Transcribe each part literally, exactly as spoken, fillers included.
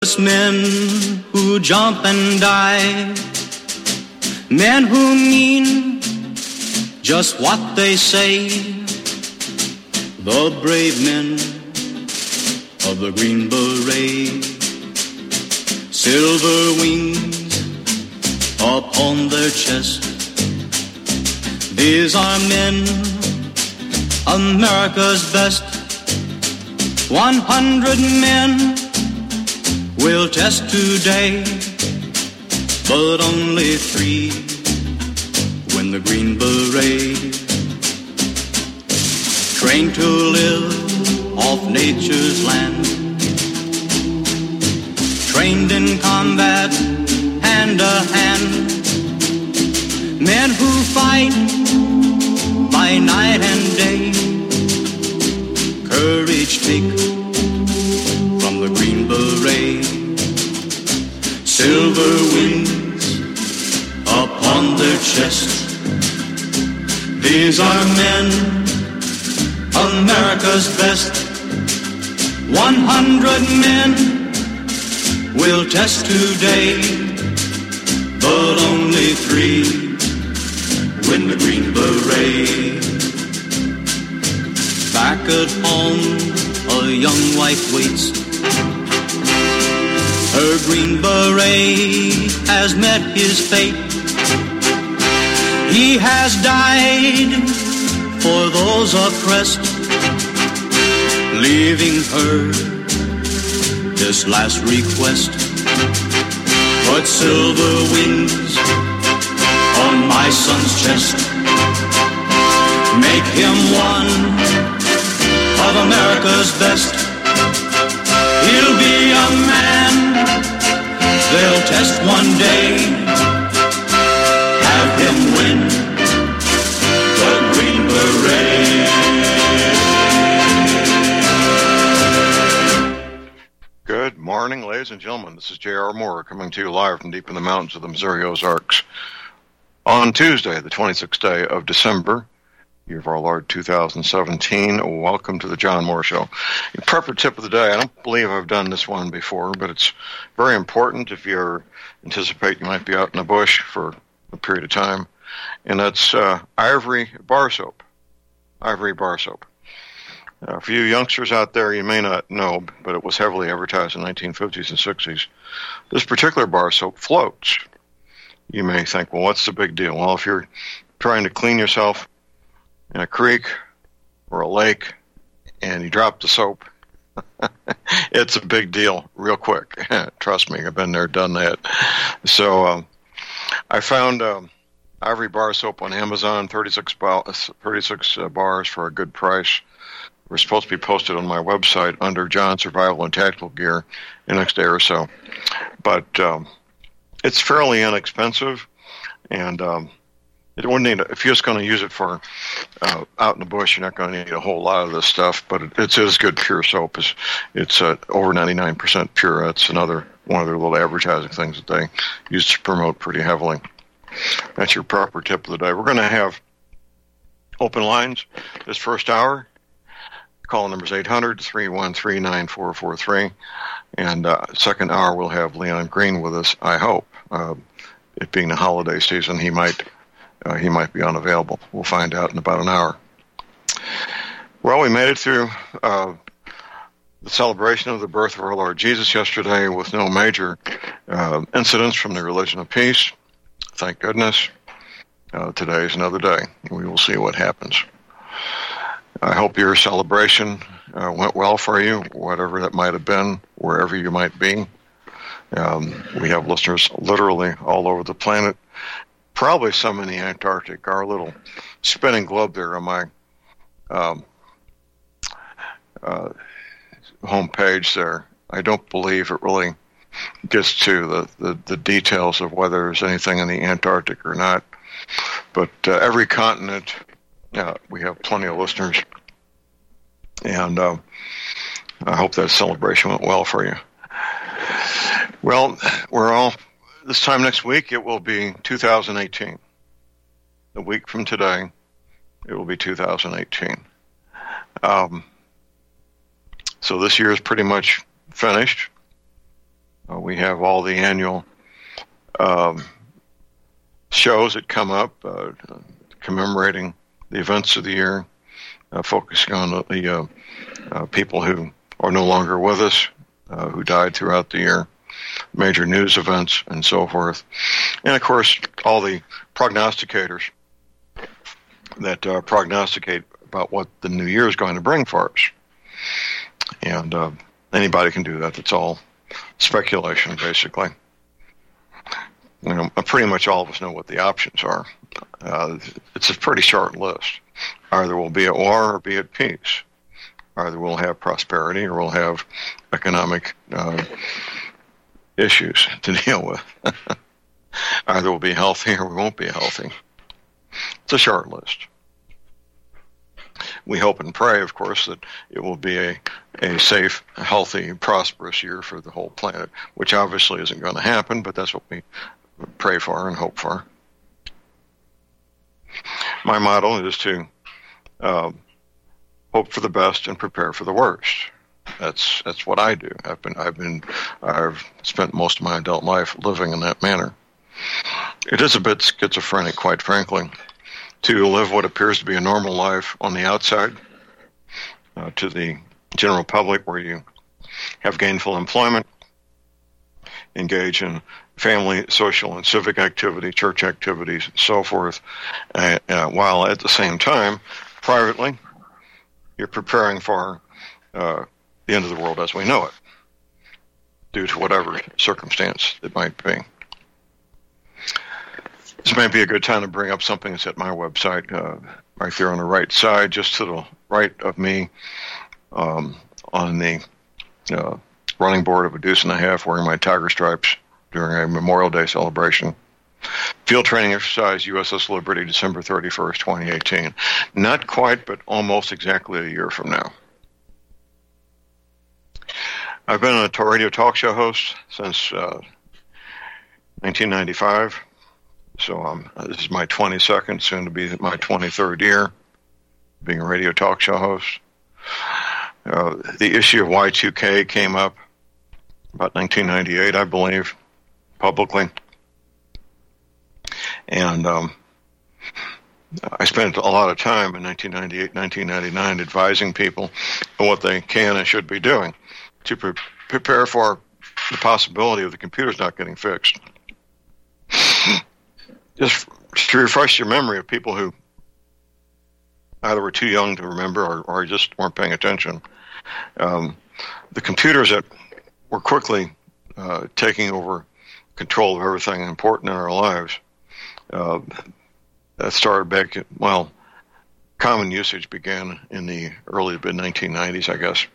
Men who jump and die, men who mean just what they say, the brave men of the Green Beret, silver wings upon their chest. These are men, America's best. One hundred men will test today, but only three win the Green Beret. Trained to live off nature's land, trained in combat hand to hand, men who fight by night and day, courage take from the Green Beret. Silver wings upon their chest. These are men, America's best. One hundred men will test today, but only three win the Green Beret. Back at home, a young wife waits. Her Green Beret has met his fate. He has died for those oppressed, leaving her this last request. Put silver wings on my son's chest. Make him one of America's best. He'll be a man they'll test one day. Have him win the Green Beret. Good morning, ladies and gentlemen. This is J R. Moore coming to you live from deep in the mountains of the Missouri Ozarks on Tuesday, the twenty-sixth day of December, year of our Lord two thousand seventeen. Welcome to the John Moore Show. Your prepper tip of the day. I don't believe I've done this one before, but it's very important if you anticipate you might be out in the bush for a period of time. And that's uh, Ivory bar soap. Ivory bar soap. Uh, for you youngsters out there, you may not know, but it was heavily advertised in the nineteen fifties and sixties. This particular bar soap floats. You may think, well, what's the big deal? Well, if you're trying to clean yourself in a creek or a lake and you drop the soap, it's a big deal real quick. Trust me, I've been there, done that. So um, I found um, Ivory bar soap on Amazon, thirty-six, bar, thirty-six uh, bars for a good price. We're supposed to be posted on my website under John Survival and Tactical Gear in the next day or so. But um, it's fairly inexpensive, and um, it wouldn't need, if you're just going to use it for uh, out in the bush, you're not going to need a whole lot of this stuff, but it, it's as good pure soap. It's, it's uh, over ninety-nine percent pure. That's another one of their little advertising things that they use to promote pretty heavily. That's your proper tip of the day. We're going to have open lines this first hour. Call number is eight hundred, three one three, nine four four three. And uh, second hour, we'll have Leon Green with us, I hope. Uh, it being the holiday season, he might uh, he might be unavailable. We'll find out in about an hour. Well, we made it through uh, the celebration of the birth of our Lord Jesus yesterday with no major uh, incidents from the religion of peace. Thank goodness. Uh, today is another day. We will see what happens. I hope your celebration uh, went well for you, whatever that might have been, wherever you might be. Um, we have listeners literally all over the planet, probably some in the Antarctic. Our little spinning globe there on my um, uh, homepage there, I don't believe it really gets to the, the, the details of whether there's anything in the Antarctic or not. But uh, every continent, yeah, we have plenty of listeners. And uh, I hope that celebration went well for you. Well, we're all, this time next week, it will be two thousand eighteen. A week from today, it will be two thousand eighteen. Um, so this year is pretty much finished. Uh, we have all the annual um, shows that come up uh, commemorating the events of the year, uh, focusing on the uh, uh, people who are no longer with us, uh, who died throughout the year, major news events, and so forth. And, of course, all the prognosticators that uh, prognosticate about what the new year is going to bring for us. And uh, anybody can do that. That's all speculation, basically. You know, pretty much all of us know what the options are. Uh, it's a pretty short list. Either we'll be at war or be at peace. Either we'll have prosperity or we'll have economic uh, issues to deal with. Either we'll be healthy or we won't be healthy. It's a short list. We hope and pray, of course, that it will be a, a safe, healthy, prosperous year for the whole planet, which obviously isn't going to happen, but that's what we pray for and hope for. My motto is to uh, hope for the best and prepare for the worst. That's that's what I do. I've been I've been I've spent most of my adult life living in that manner. It is a bit schizophrenic, quite frankly, to live what appears to be a normal life on the outside uh, to the general public, where you have gainful employment, engage in family, social, and civic activity, church activities, and so forth, uh, uh, while at the same time, privately, you're preparing for uh, the end of the world as we know it, due to whatever circumstance it might be. This may be a good time to bring up something that's at my website, uh, right there on the right side, just to the right of me, um, on the uh, running board of a deuce and a half, wearing my tiger stripes during a Memorial Day celebration. Field training exercise, U S S Liberty, December thirty-first, twenty eighteen. Not quite, but almost exactly a year from now. I've been a radio talk show host since uh, nineteen ninety-five. So um, this is my twenty-second, soon to be my twenty-third year being a radio talk show host. Uh, the issue of Y two K came up about nineteen ninety-eight, I believe, publicly. And um, I spent a lot of time in nineteen ninety-eight, nineteen ninety-nine advising people on what they can and should be doing to pre- prepare for the possibility of the computers not getting fixed. Just to refresh your memory of people who either were too young to remember or, or just weren't paying attention, um, the computers that were quickly uh, taking over control of everything important in our lives, uh, that started back, at, well, common usage began in the early mid nineteen nineties, I guess.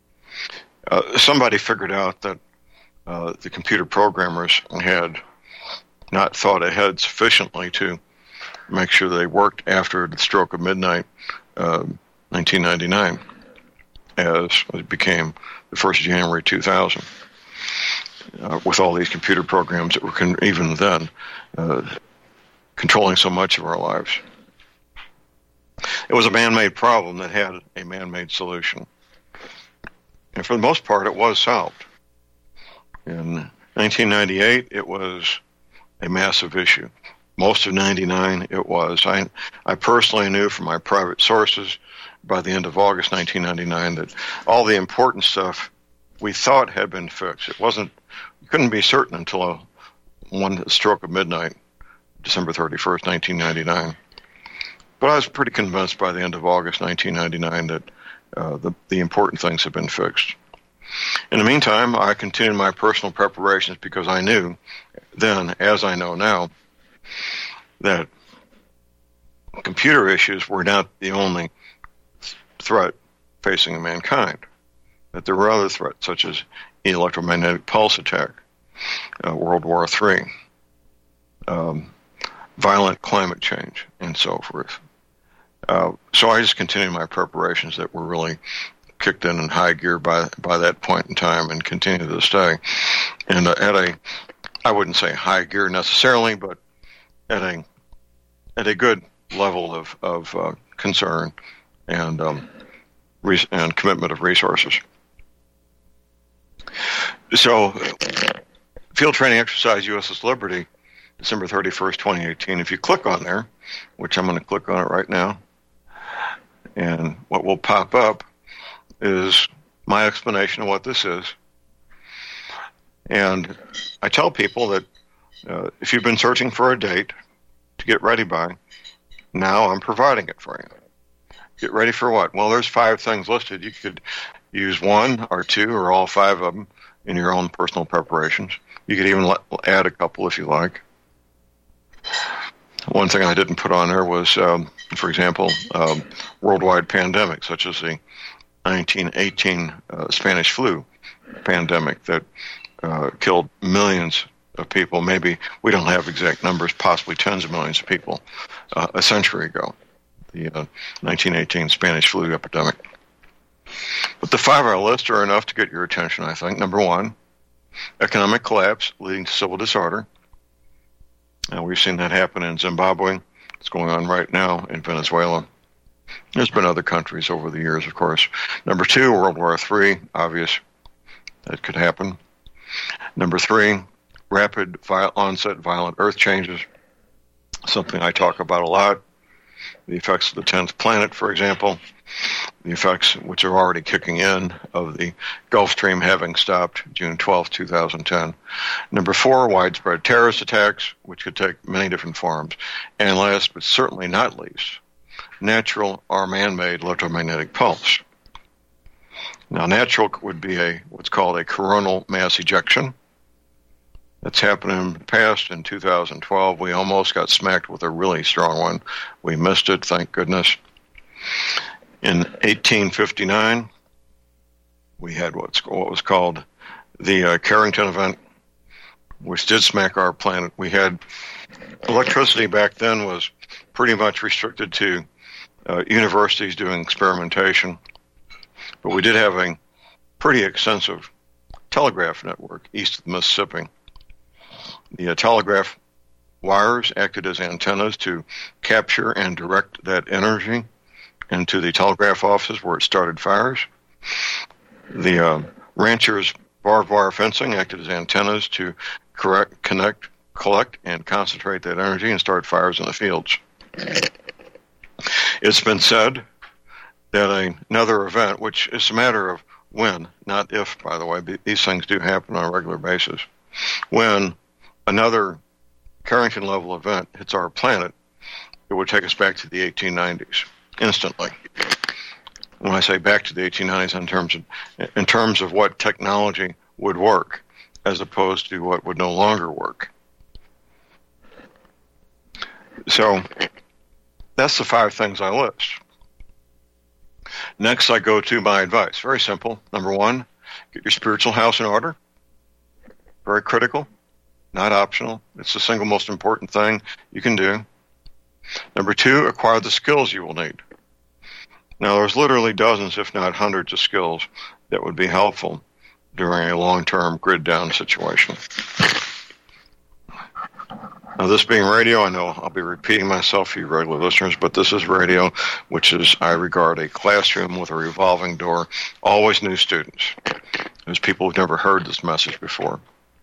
Uh, somebody figured out that uh, the computer programmers had not thought ahead sufficiently to make sure they worked after the stroke of midnight, uh, nineteen ninety-nine, as it became the first of January two thousand, uh, with all these computer programs that were con- even then uh, controlling so much of our lives. It was a man-made problem that had a man-made solution. And for the most part, it was solved. In nineteen ninety-eight, it was a massive issue. Most of ninety-nine, it was. I I personally knew from my private sources by the end of August nineteen ninety-nine that all the important stuff we thought had been fixed. It wasn't, you couldn't be certain until a, one stroke of midnight, December thirty-first, nineteen ninety-nine. But I was pretty convinced by the end of August nineteen ninety-nine that uh, the, the important things had been fixed. In the meantime, I continued my personal preparations because I knew then, as I know now, that computer issues were not the only threat facing mankind, that there were other threats, such as electromagnetic pulse attack, uh, World War Three, um, violent climate change, and so forth. Uh, so I just continued my preparations that were really kicked in in high gear by by that point in time and continue to this day. And uh, at a, I wouldn't say high gear necessarily, but at a at a good level of of uh, concern and um, res- and commitment of resources. So Field Training Exercise U S S Liberty, December thirty-first, twenty eighteen. If you click on there, which I'm going to click on it right now, and what will pop up is my explanation of what this is. And I tell people that uh, if you've been searching for a date to get ready by, now I'm providing it for you. Get ready for what? Well, there's five things listed. You could use one or two or all five of them in your own personal preparations. You could even let, add a couple if you like. One thing I didn't put on there was, um, for example, um, worldwide pandemic, such as the nineteen eighteen uh, Spanish flu pandemic that uh, killed millions of people. Maybe we don't have exact numbers, possibly tens of millions of people uh, a century ago, the uh, nineteen eighteen Spanish flu epidemic. But the five on our list are enough to get your attention, I think. Number one, economic collapse leading to civil disorder. Now, we've seen that happen in Zimbabwe. It's going on right now in Venezuela. There's been other countries over the years, of course. Number two, World War Three, obvious that could happen. Number three, rapid vi- onset violent earth changes, something I talk about a lot. The effects of the tenth planet, for example, the effects which are already kicking in of the Gulf Stream having stopped June twelfth, twenty ten. Number four, widespread terrorist attacks, which could take many different forms. And last, but certainly not least, natural or man-made electromagnetic pulse. Now, natural would be a what's called a coronal mass ejection. That's happened in the past. In two thousand twelve, we almost got smacked with a really strong one. We missed it, thank goodness. In eighteen fifty-nine, we had what's, what was called the uh, Carrington event, which did smack our planet. We had electricity back then was pretty much restricted to uh, universities doing experimentation, but we did have a pretty extensive telegraph network east of the Mississippi. The uh, telegraph wires acted as antennas to capture and direct that energy into the telegraph offices where it started fires. The uh, ranchers' barbed wire fencing acted as antennas to correct, connect, collect, and concentrate that energy and start fires in the fields. It's been said that another event, which is a matter of when, not if, by the way, these things do happen on a regular basis, when another Carrington-level event hits our planet, it would take us back to the eighteen nineties, instantly. When I say back to the eighteen nineties, in terms of, in terms of what technology would work, as opposed to what would no longer work. So, that's the five things I list. Next, I go to my advice. Very simple. Number one, get your spiritual house in order. Very critical. Not optional. It's the single most important thing you can do. Number two, acquire the skills you will need. Now, there's literally dozens, if not hundreds, of skills that would be helpful during a long-term grid-down situation. Now, this being radio, I know I'll be repeating myself for you regular listeners, but this is radio, which is, I regard, a classroom with a revolving door, always new students. There's people who've never heard this message before.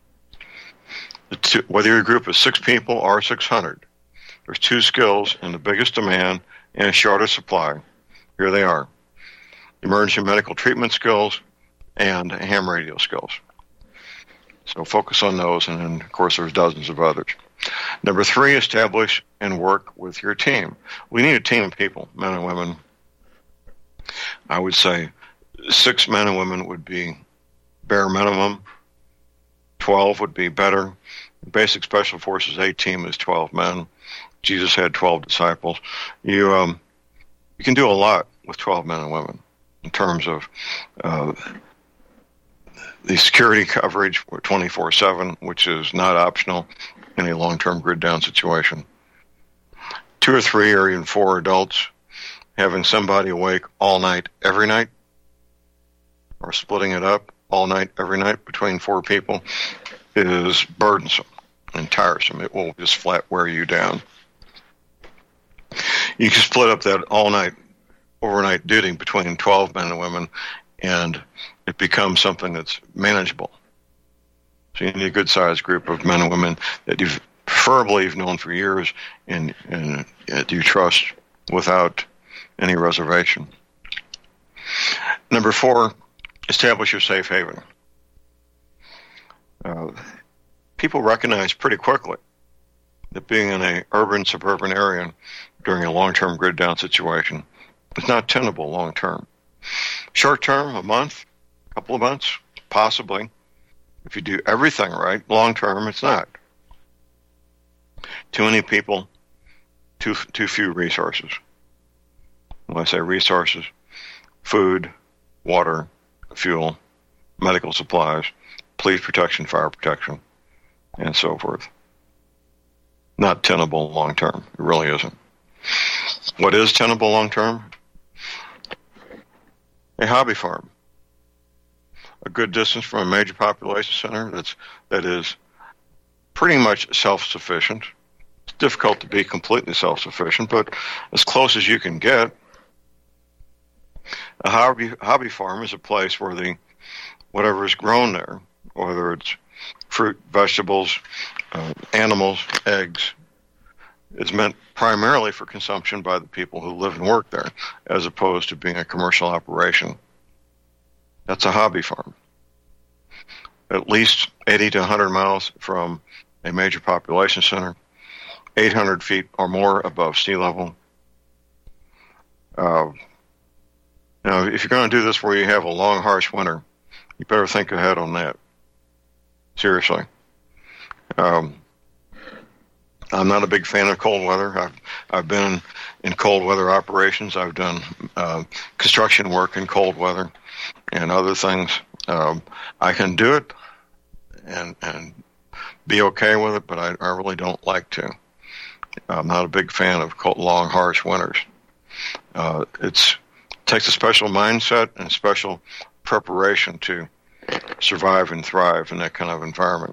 Two, whether your group is six people or six hundred, there's two skills in the biggest demand and a shorter supply. Here they are: emergency medical treatment skills and ham radio skills. So focus on those, and then, of course, there's dozens of others. Number three, establish and work with your team. We need a team of people, men and women. I would say six men and women would be bare minimum. twelve would be better. Basic Special Forces A team is twelve men. Jesus had twelve disciples. You um, you can do a lot with twelve men and women in terms of uh, the security coverage twenty-four seven, which is not optional in a long-term grid-down situation. Two or three or even four adults having somebody awake all night, every night, or splitting it up all night, every night between four people is burdensome and tiresome. It will just flat wear you down. You can split up that all-night, overnight duty between twelve men and women, and it becomes something that's manageable. So you need a good-sized group of men and women that you've preferably you've known for years and, and uh, you trust without any reservation. Number four, establish your safe haven. Uh, people recognize pretty quickly that being in an urban, suburban area during a long-term grid down situation is not tenable long-term. Short-term, a month, a couple of months, possibly. If you do everything right, long-term, it's not. Too many people, too too few resources. When I say resources, food, water, fuel, medical supplies, police protection, fire protection, and so forth. Not tenable long-term. It really isn't. What is tenable long-term? A hobby farm. A good distance from a major population center that's, that is pretty much self-sufficient. It's difficult to be completely self-sufficient, but as close as you can get. A hobby, hobby farm is a place where the whatever is grown there, whether it's fruit, vegetables, uh, animals, eggs, is meant primarily for consumption by the people who live and work there, as opposed to being a commercial operation. That's a hobby farm. At least eighty to one hundred miles from a major population center, eight hundred feet or more above sea level. Uh, now, if you're going to do this where you have a long, harsh winter, you better think ahead on that. Seriously. Um, I'm not a big fan of cold weather. I've I've been in cold weather operations. I've done uh, construction work in cold weather and other things. Um, I can do it and and be okay with it, but I, I really don't like to. I'm not a big fan of cold, long, harsh winters. Uh, it's it takes a special mindset and special preparation to survive and thrive in that kind of environment.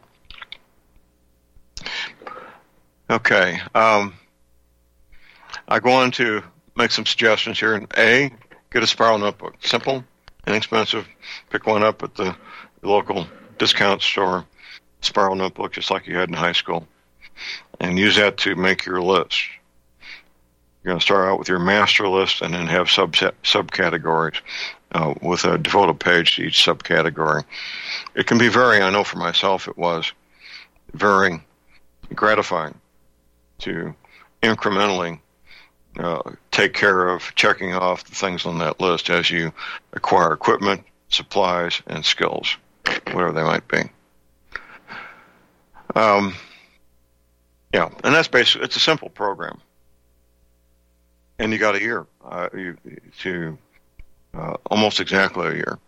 Okay. Um, I go on to make some suggestions here. A, get a spiral notebook. Simple, inexpensive. Pick one up at the local discount store. Spiral notebook, just like you had in high school. And use that to make your list. You're going to start out with your master list and then have subset, subcategories uh, with a devoted page to each subcategory. It can be very, I know for myself it was, very gratifying to incrementally uh, take care of checking off the things on that list as you acquire equipment, supplies, and skills, whatever they might be. Um, yeah, and that's basically, it's a simple program. And you got a year, uh, you, to uh, almost exactly a year.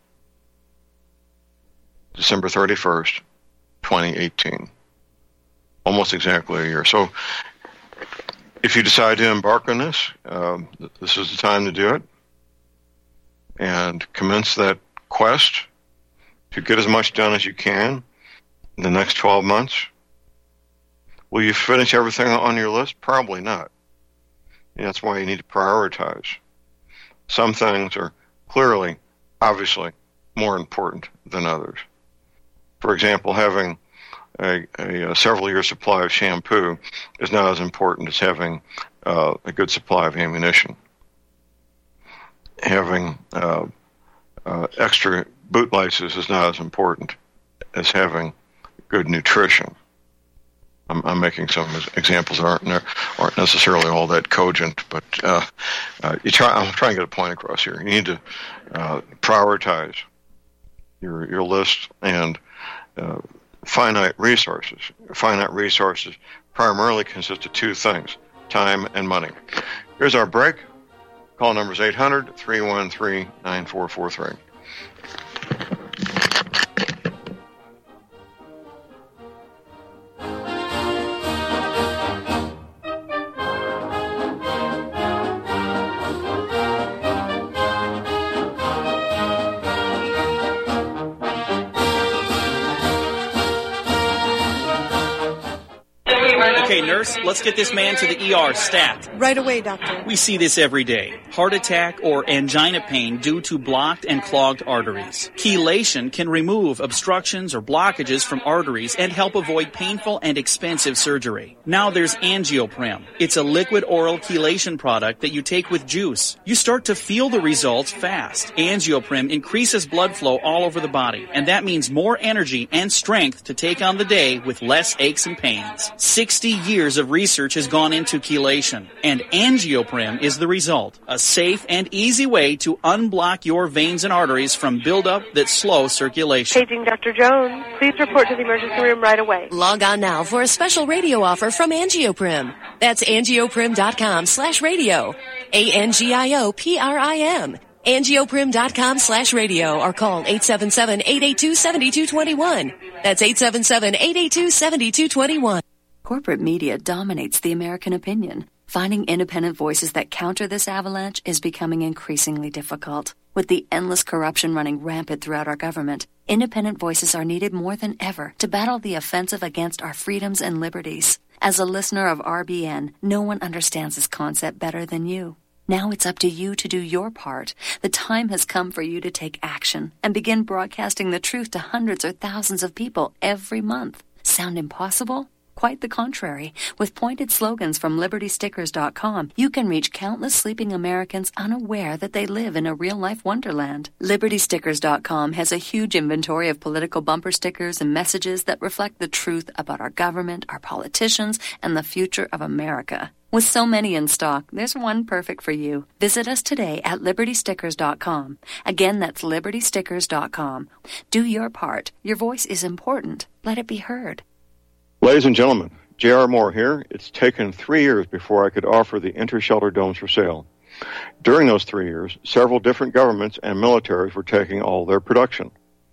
December thirty-first, twenty eighteen. Almost exactly a year. So if you decide to embark on this, um, this is the time to do it. And commence that quest to get as much done as you can in the next twelve months. Will you finish everything on your list? Probably not. And that's why you need to prioritize. Some things are clearly, obviously, more important than others. For example, having a, a, a several-year supply of shampoo is not as important as having uh, a good supply of ammunition. Having uh, uh, extra boot laces is not as important as having good nutrition. I'm, I'm making some examples that aren't aren't necessarily all that cogent, but uh, uh, you try. I'm trying to get a point across here. You need to uh, prioritize your your list and uh, finite resources. Finite resources primarily consist of two things: time and money. Here's our break. Call number is eight hundred, three one three, nine four four three. Okay, nurse, let's get this man to the E R stat. Right away, doctor. We see this every day. Heart attack or angina pain due to blocked and clogged arteries. Chelation can remove obstructions or blockages from arteries and help avoid painful and expensive surgery. Now there's Angioprim. It's a liquid oral chelation product that you take with juice. You start to feel the results fast. Angioprim increases blood flow all over the body, and that means more energy and strength to take on the day with less aches and pains. sixty years of research has gone into chelation, and Angioprim is the result. A safe and easy way to unblock your veins and arteries from buildup that slow circulation. Paging Doctor Jones. Please report to the emergency room right away. Log on now for a special radio offer from Angioprim. That's angioprim.com slash radio. A-N-G-I-O-P-R-I-M. Angioprim.com slash radio or call eight seven seven, eight eight two, seven two two one. That's eight seven seven, eight eight two, seven two two one. Corporate media dominates the American opinion. Finding independent voices that counter this avalanche is becoming increasingly difficult. With the endless corruption running rampant throughout our government, independent voices are needed more than ever to battle the offensive against our freedoms and liberties. As a listener of R B N, no one understands this concept better than you. Now it's up to you to do your part. The time has come for you to take action and begin broadcasting the truth to hundreds or thousands of people every month. Sound impossible? Quite the contrary. With pointed slogans from Liberty Stickers dot com, you can reach countless sleeping Americans unaware that they live in a real-life wonderland. Liberty Stickers dot com has a huge inventory of political bumper stickers and messages that reflect the truth about our government, our politicians, and the future of America. With so many in stock, there's one perfect for you. Visit us today at Liberty Stickers dot com. Again, that's Liberty Stickers dot com. Do your part. Your voice is important. Let it be heard. Ladies and gentlemen, J R. Moore here. It's taken three years before I could offer the Intershelter domes for sale. During those three years, several different governments and militaries were taking all their production.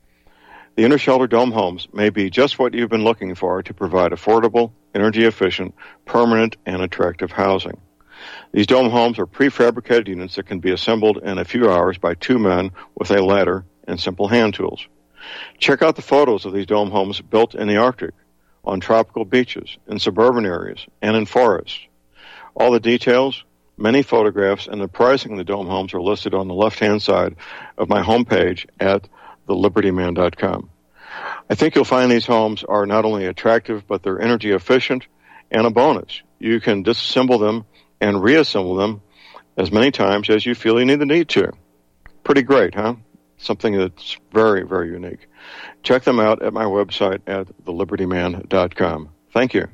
The Intershelter dome homes may be just what you've been looking for to provide affordable, energy-efficient, permanent, and attractive housing. These dome homes are prefabricated units that can be assembled in a few hours by two men with a ladder and simple hand tools. Check out the photos of these dome homes built in the Arctic, on tropical beaches, in suburban areas, and in forests. All the details, many photographs, and the pricing of the dome homes are listed on the left-hand side of my homepage at the liberty man dot com. I think you'll find these homes are not only attractive, but they're energy efficient, and a bonus. You can disassemble them and reassemble them as many times as you feel you need the need to. Pretty great, huh? Something that's very, very unique. Check them out at my website at the liberty man dot com. Thank you.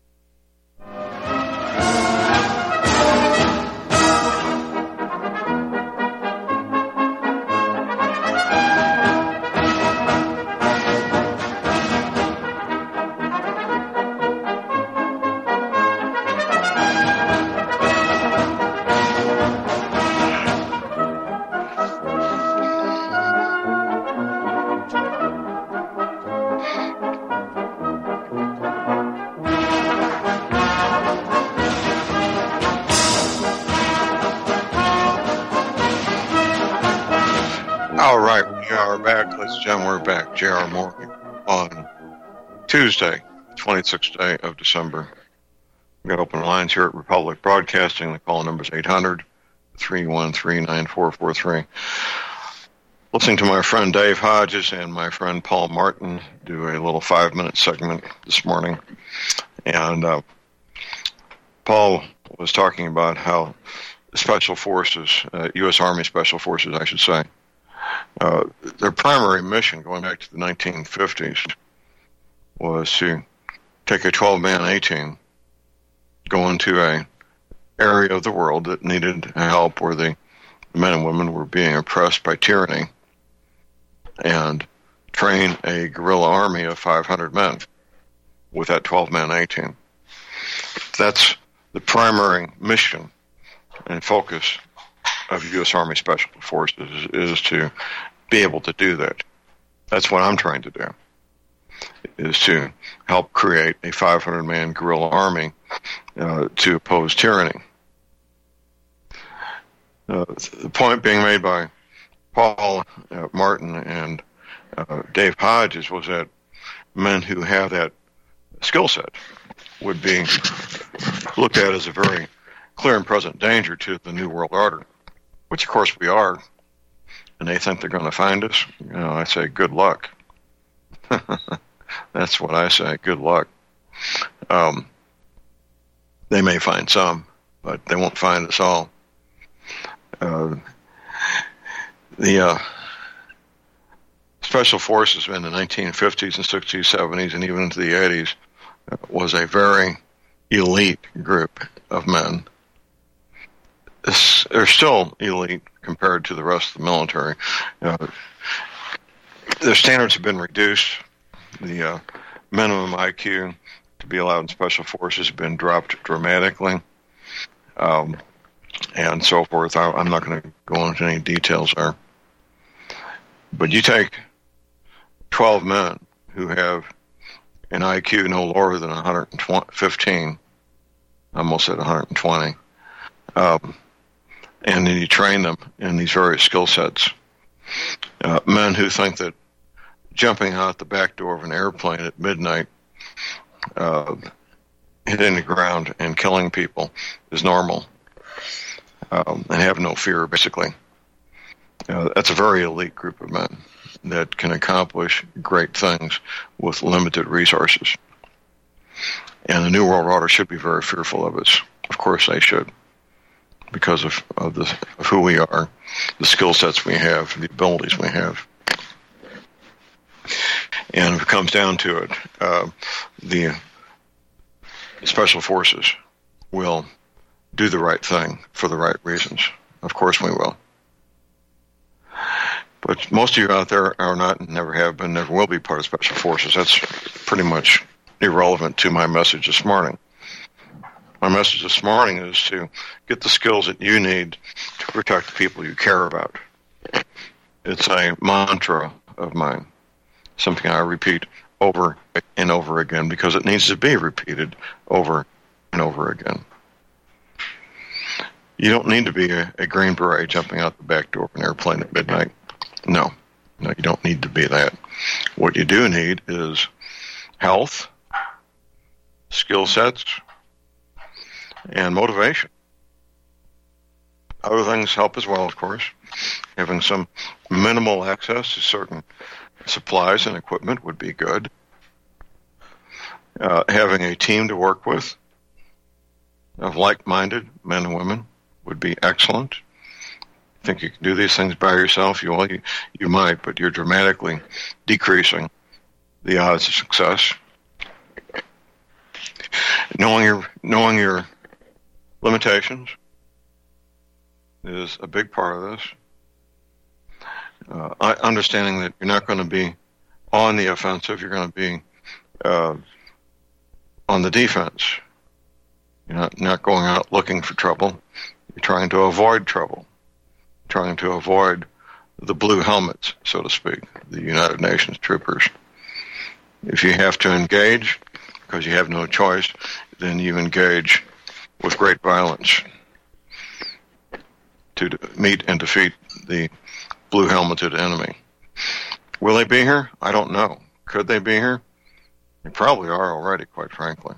All right, we are back. Ladies and gentlemen, we're back. J R. Moore on Tuesday, twenty-sixth day of December. We've got open lines here at Republic Broadcasting. The call number is eight hundred, three one three, nine four four three. Listening to my friend Dave Hodges and my friend Paul Martin do a little five-minute segment this morning. And uh, Paul was talking about how Special Forces, uh, U S Army Special Forces, I should say, Uh, their primary mission, going back to the nineteen fifties, was to take a twelve-man A-team, go into a area of the world that needed help, where the men and women were being oppressed by tyranny, and train a guerrilla army of five hundred men with that twelve-man A-team. That's the primary mission and focus of U S Army Special Forces, is to be able to do that. That's what I'm trying to do, is to help create a five hundred man guerrilla army uh, to oppose tyranny. Uh, the point being made by Paul uh, Martin and uh, Dave Hodges was that men who have that skill set would be looked at as a very clear and present danger to the New World Order, which of course we are, and they think they're going to find us. You know, I say, good luck. That's what I say, good luck. Um, they may find some, but they won't find us all. Uh, the uh, Special Forces in the nineteen fifties and sixties, seventies, and even into the eighties uh, was a very elite group of men. This, they're still elite compared to the rest of the military. Uh, their standards have been reduced. The uh, minimum I Q to be allowed in Special Forces has been dropped dramatically, um, and so forth. I, I'm not going to go into any details there. But you take twelve men who have an I Q no lower than one hundred fifteen, I almost said one hundred twenty, um, and then you train them in these various skill sets. Uh, men who think that jumping out the back door of an airplane at midnight, uh, hitting the ground and killing people is normal, um, and have no fear, basically. Uh, that's a very elite group of men that can accomplish great things with limited resources. And the New World Order should be very fearful of us. Of course they should, because of, of, the, of who we are, the skill sets we have, the abilities we have. And if it comes down to it, uh, the Special Forces will do the right thing for the right reasons. Of course we will. But most of you out there are not, never have been, never will be part of Special Forces. That's pretty much irrelevant to my message this morning. My message this morning is to get the skills that you need to protect the people you care about. It's a mantra of mine, something I repeat over and over again because it needs to be repeated over and over again. You don't need to be a, a Green Beret jumping out the back door of an airplane at midnight. No, no, you don't need to be that. What you do need is health, skill sets, and motivation. Other things help as well, of course. Having some minimal access to certain supplies and equipment would be good. Uh, having a team to work with of like-minded men and women would be excellent. Think you can do these things by yourself? You, well, you, you might, but you're dramatically decreasing the odds of success. Knowing your knowing your limitations is a big part of this. Uh, I, understanding that you're not going to be on the offensive, you're going to be uh, on the defense. You're not, not going out looking for trouble. You're trying to avoid trouble. Trying to avoid the blue helmets, so to speak, the United Nations troopers. If you have to engage, because you have no choice, then you engage with great violence to meet and defeat the blue-helmeted enemy. Will they be here? I don't know. Could they be here? They probably are already, quite frankly.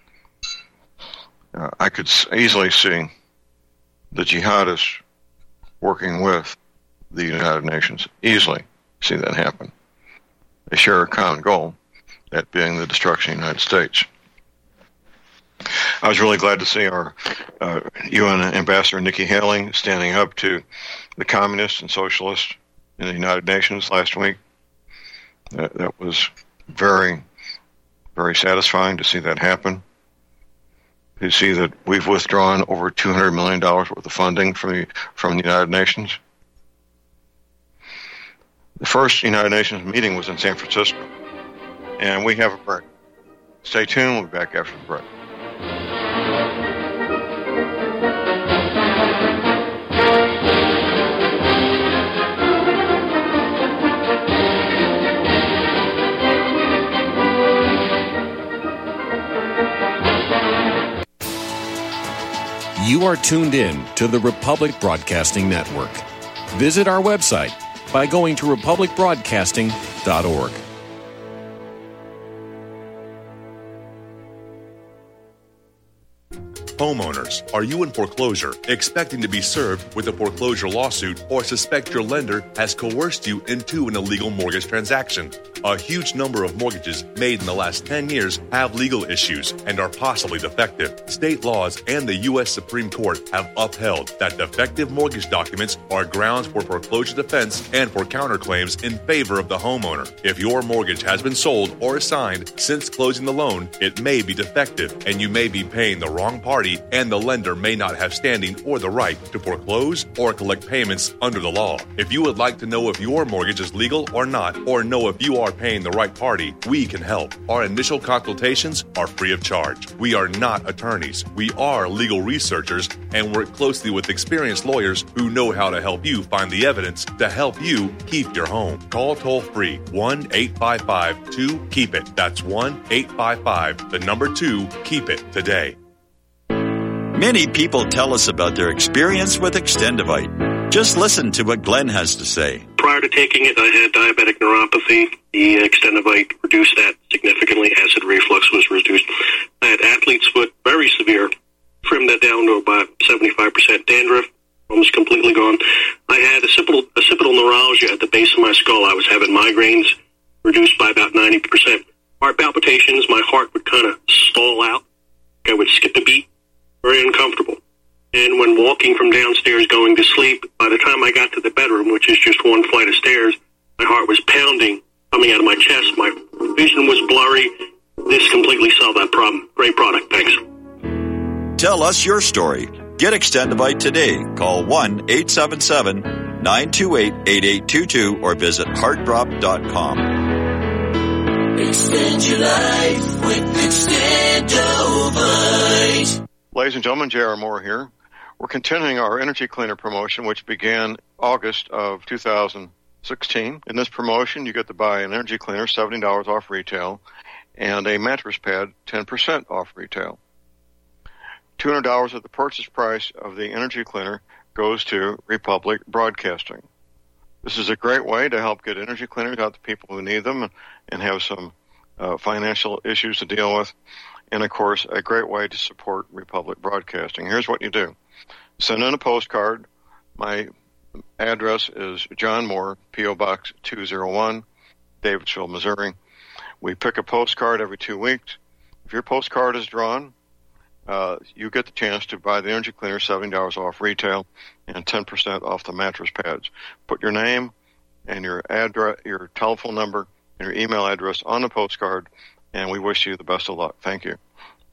Uh, I could easily see the jihadists working with the United Nations. Easily see that happen. They share a common goal, that being the destruction of the United States. I was really glad to see our uh, U N Ambassador Nikki Haley standing up to the communists and socialists in the United Nations last week. That, that was very, very satisfying to see that happen. You see that we've withdrawn over two hundred million dollars worth of funding from the, from the United Nations. The first United Nations meeting was in San Francisco, and we have a break. Stay tuned. We'll be back after the break. You are tuned in to the Republic Broadcasting Network. Visit our website by going to republic broadcasting dot org. Homeowners, are you in foreclosure, expecting to be served with a foreclosure lawsuit, or suspect your lender has coerced you into an illegal mortgage transaction? A huge number of mortgages made in the last ten years have legal issues and are possibly defective. State laws and the U S Supreme Court have upheld that defective mortgage documents are grounds for foreclosure defense and for counterclaims in favor of the homeowner. If your mortgage has been sold or assigned since closing the loan, it may be defective and you may be paying the wrong party, and the lender may not have standing or the right to foreclose or collect payments under the law. If you would like to know if your mortgage is legal or not, or know if you are paying the right party, we can help. Our initial consultations are free of charge. We are not attorneys. We are legal researchers and work closely with experienced lawyers who know how to help you find the evidence to help you keep your home. Call toll free one eight five five two keep it. That's one eight five five, the number two, keep it today. Many people tell us about their experience with Extendivite. Just listen to what Glenn has to say. Prior to taking it, I had diabetic neuropathy. The Extendivite reduced that significantly. Acid reflux was reduced. I had athlete's foot, very severe. Trimmed that down to about seventy-five percent dandruff, almost completely gone. I had occipital, occipital neuralgia at the base of my skull. I was having migraines, reduced by about ninety percent. Heart palpitations, my heart would kind of stall out. I would skip a beat. Very uncomfortable. And when walking from downstairs going to sleep, by the time I got to the bedroom, which is just one flight of stairs, my heart was pounding, coming out of my chest. My vision was blurry. This completely solved that problem. Great product. Thanks. Tell us your story. Get Extendivite today. Call one eight seven seven nine two eight eight eight two two or visit heart drop dot com. Extend your life with Extendivite. Ladies and gentlemen, J R. Moore here. We're continuing our Energy Cleaner promotion, which began August of two thousand sixteen. In this promotion, you get to buy an Energy Cleaner, seventy dollars off retail, and a mattress pad, ten percent off retail. two hundred dollars of the purchase price of the Energy Cleaner goes to Republic Broadcasting. This is a great way to help get energy cleaners out to people who need them and have some uh, financial issues to deal with. And, of course, a great way to support Republic Broadcasting. Here's what you do. Send in a postcard. My address is John Moore, P O. Box two oh one, Davidsville, Missouri. We pick a postcard every two weeks. If your postcard is drawn, uh, you get the chance to buy the Energy Cleaner, seventy dollars off retail, and ten percent off the mattress pads. Put your name and your address, your telephone number, and your email address on the postcard, and we wish you the best of luck. Thank you.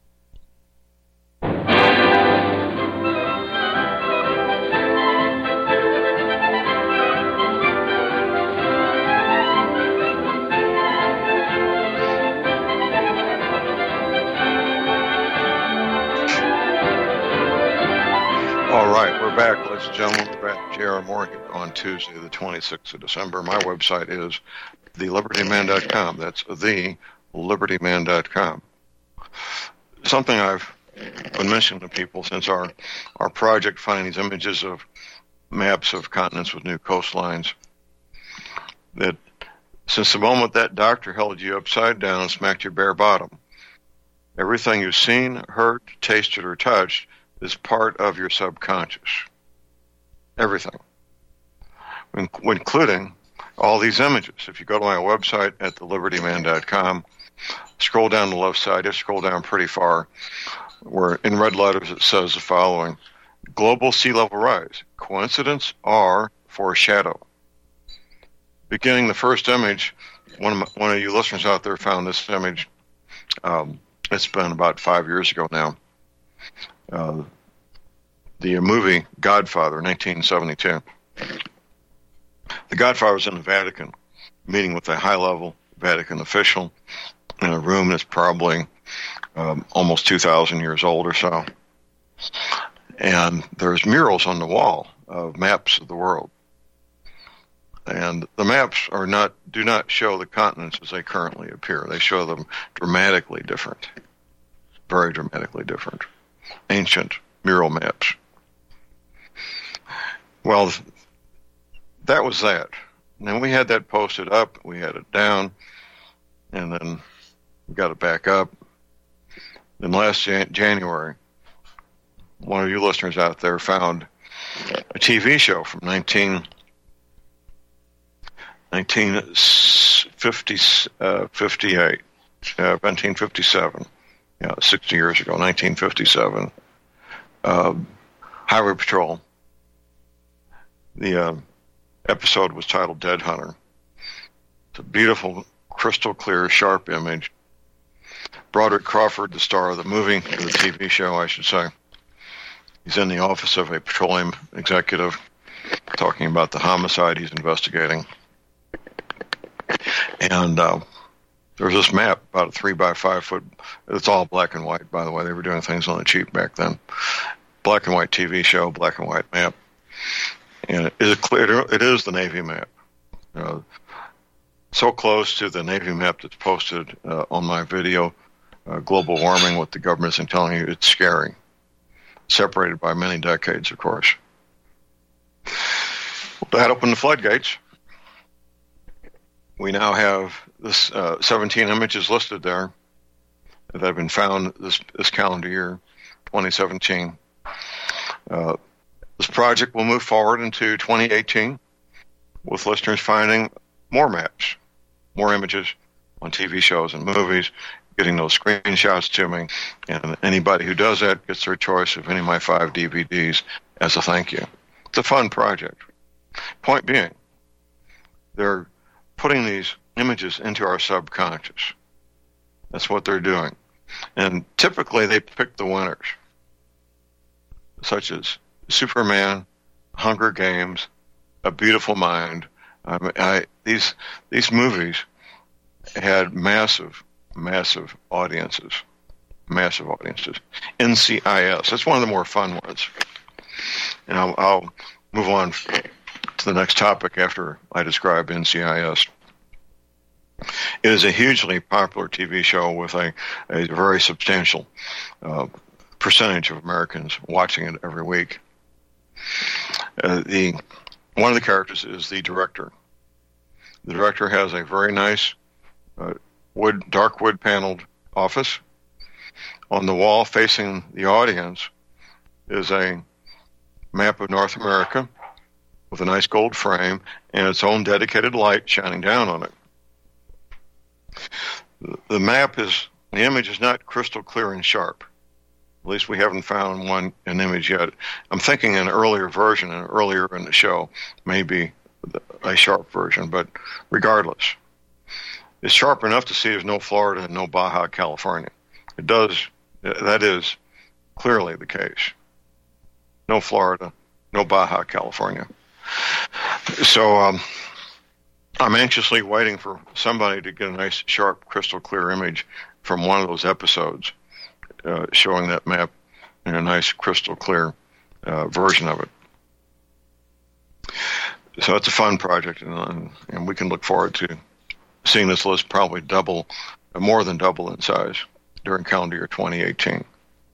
All right, we're back, ladies and gentlemen. We're back. J R. Moore here on Tuesday, the twenty-sixth of December. My website is the liberty man dot com. That's the liberty man dot com. Something I've been mentioning to people since our, our project, finding these images of maps of continents with new coastlines, that since the moment that doctor held you upside down and smacked your bare bottom, everything you've seen, heard, tasted, or touched is part of your subconscious. Everything. Including all these images. If you go to my website at the liberty man dot com, scroll down the left side, just scroll down pretty far, where in red letters it says the following: global sea level rise. Coincidence or foreshadow? Beginning the first image, one of, my, one of you listeners out there found this image. Um, it's been about five years ago now. Uh, the movie Godfather, nineteen seventy-two. The Godfather was in the Vatican, meeting with a high-level Vatican official in a room that's probably um, almost two thousand years old or so. And there's murals on the wall of maps of the world. And the maps are not do not show the continents as they currently appear. They show them dramatically different, very dramatically different. Ancient mural maps. Well, that was that. And then we had that posted up, we had it down, and then we got it back up. Then last Jan- January, one of you listeners out there found a T V show from nineteen, nineteen fifty, uh, fifty-eight, uh, nineteen fifty-seven, yeah, sixty years ago, nineteen fifty-seven, uh, Highway Patrol. The uh, episode was titled Dead Hunter. It's a beautiful, crystal clear, sharp image. Broderick Crawford, the star of the movie, or the T V show, I should say. He's in the office of a petroleum executive talking about the homicide he's investigating. And uh, there's this map, about a three by five foot. It's all black and white, by the way. They were doing things on the cheap back then. Black and white T V show, black and white map. And it is clear. It is the Navy map. Uh, so close to the Navy map that's posted uh, on my video, uh, global warming, what the government isn't telling you, it's scary. Separated by many decades, of course. That opened the floodgates. We now have this uh, seventeen images listed there that have been found this, this calendar year, twenty seventeen. Uh, this project will move forward into twenty eighteen with listeners finding more maps, more images on T V shows and movies, getting those screenshots to me, and anybody who does that gets their choice of any of my five D V Ds as a thank you. It's a fun project. Point being, they're putting these images into our subconscious. That's what they're doing. And typically they pick the winners, such as Superman, Hunger Games, A Beautiful Mind. I mean, I, these these movies had massive, massive audiences, massive audiences. N C I S, that's one of the more fun ones. And I'll, I'll move on to the next topic after I describe N C I S. It is a hugely popular T V show with a, a very substantial uh, percentage of Americans watching it every week. Uh, the one of the characters is the director. The director has a very nice uh, wood, dark wood paneled office. On the wall facing the audience is a map of North America with a nice gold frame and its own dedicated light shining down on it. The map is, the image is not crystal clear and sharp. At least we haven't found one, an image yet. I'm thinking an earlier version, and earlier in the show, maybe a sharp version, but regardless, it's sharp enough to see there's no Florida and no Baja California. It does, that is clearly the case. No Florida, no Baja California. So um, I'm anxiously waiting for somebody to get a nice, sharp, crystal clear image from one of those episodes uh, showing that map in a nice, crystal clear uh, version of it. So it's a fun project, and, and we can look forward to seeing this list probably double, more than double in size during calendar year twenty eighteen.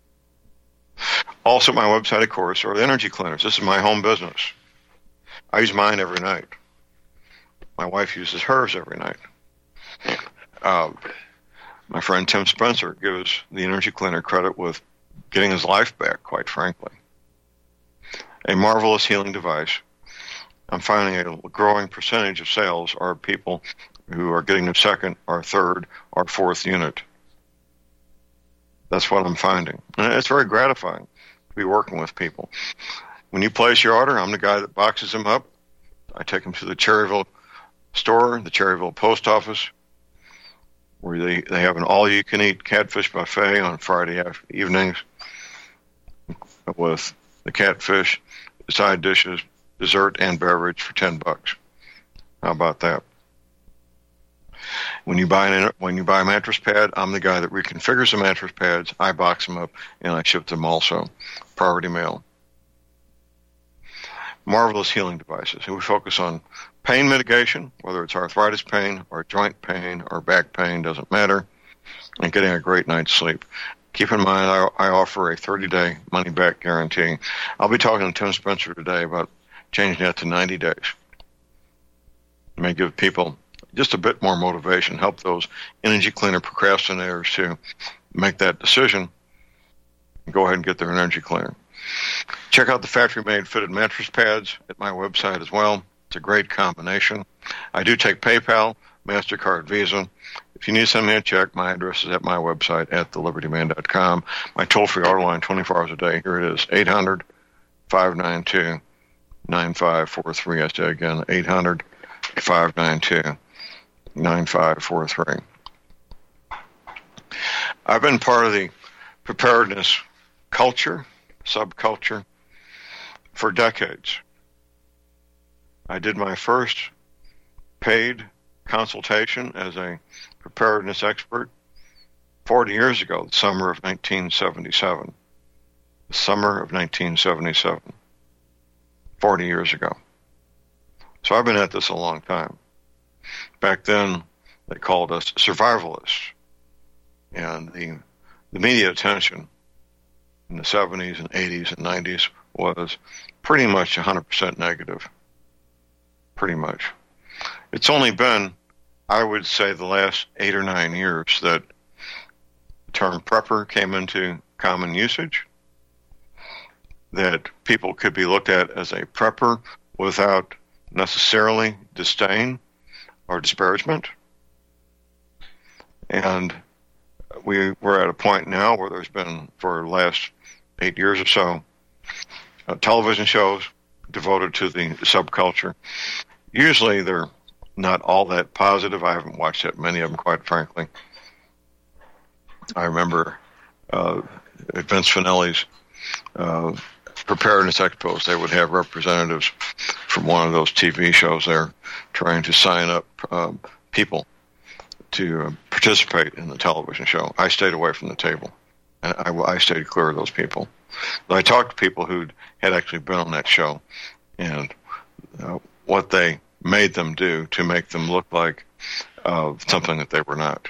Also, my website, of course, are the energy cleaners. This is my home business. I use mine every night. My wife uses hers every night. Uh, my friend Tim Spencer gives the energy cleaner credit with getting his life back, quite frankly. A marvelous healing device. I'm finding a growing percentage of sales are people who are getting their second or third or fourth unit. That's what I'm finding. And it's very gratifying to be working with people. When you place your order, I'm the guy that boxes them up. I take them to the Cherryville store, the Cherryville post office, where they, they have an all-you-can-eat catfish buffet on Friday evenings with the catfish, side dishes, dessert, and beverage for ten bucks. How about that? When you buy an, when you buy a mattress pad, I'm the guy that reconfigures the mattress pads. I box them up, and I ship them also. Priority mail. Marvelous healing devices. And we focus on pain mitigation, whether it's arthritis pain or joint pain or back pain, doesn't matter, and getting a great night's sleep. Keep in mind, I, I offer a thirty-day money-back guarantee. I'll be talking to Tim Spencer today about changing that to ninety days. It may give people just a bit more motivation, help those energy cleaner procrastinators to make that decision and go ahead and get their energy cleaner. Check out the factory-made fitted mattress pads at my website as well. It's a great combination. I do take PayPal, MasterCard, Visa. If you need to send me a check, my address is at my website at the liberty man dot com. My toll-free order line, twenty-four hours a day, here it is, eight hundred, five nine two, nine five four three. I say again, eight hundred, five nine two, nine five four three. I've been part of the preparedness culture, subculture, for decades. I did my first paid consultation as a preparedness expert forty years ago, the summer of nineteen seventy-seven. The summer of nineteen seventy-seven. forty years ago. So I've been at this a long time. Back then, they called us survivalists. And the, the media attention in the seventies and eighties and nineties was pretty much one hundred percent negative. Pretty much. It's only been, I would say, the last eight or nine years that the term prepper came into common usage, that people could be looked at as a prepper without necessarily disdain or disparagement. And we, we're at a point now where there's been, for the last eight years or so, uh, television shows devoted to the subculture. Usually they're not all that positive. I haven't watched that many of them, quite frankly. I remember uh, at Vince Finelli's uh, preparedness expos, they would have representatives from one of those T V shows there trying to sign up uh, people to uh, participate in the television show. I stayed away from the table, and I, I stayed clear of those people. But I talked to people who had actually been on that show, and uh, what they made them do to make them look like uh, something that they were not.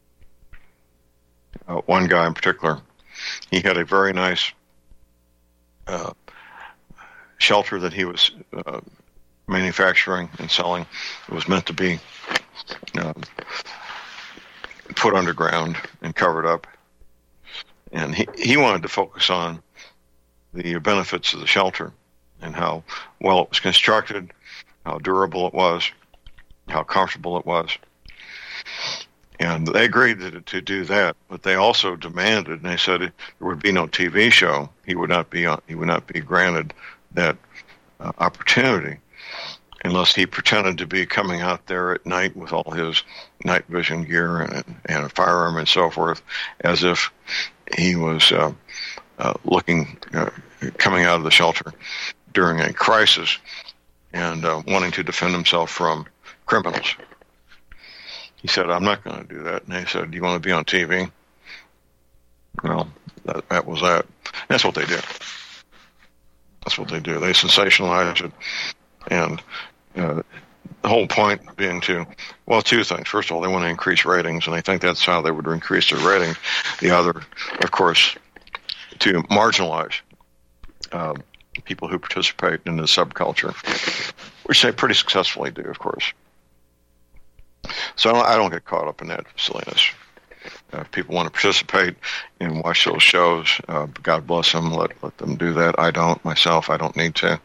Uh, one guy in particular, he had a very nice uh, shelter that he was uh, manufacturing and selling. It was meant to be uh, put underground and covered up. And he, he wanted to focus on the benefits of the shelter and how well it was constructed, how durable it was, how comfortable it was. And they agreed to, to do that, but they also demanded, and they said there would be no T V show. He would not be on, he would not be granted that uh, opportunity unless he pretended to be coming out there at night with all his night vision gear and, and a firearm and so forth, as if he was uh, uh, looking, uh, coming out of the shelter during a crisis and uh, wanting to defend himself from criminals. He said, I'm not going to do that. And they said, do you want to be on T V? Well, that, that was that. That's what they do. That's what they do. They sensationalize it. And uh, the whole point being to, well, two things. First of all, they want to increase ratings, and I think that's how they would increase their ratings. The other, of course, to marginalize uh, people who participate in the subculture, which they pretty successfully do, of course. So I don't, I don't get caught up in that silliness. Uh, if people want to participate and watch those shows, uh, God bless them, let, let them do that. I don't, myself, I don't need to.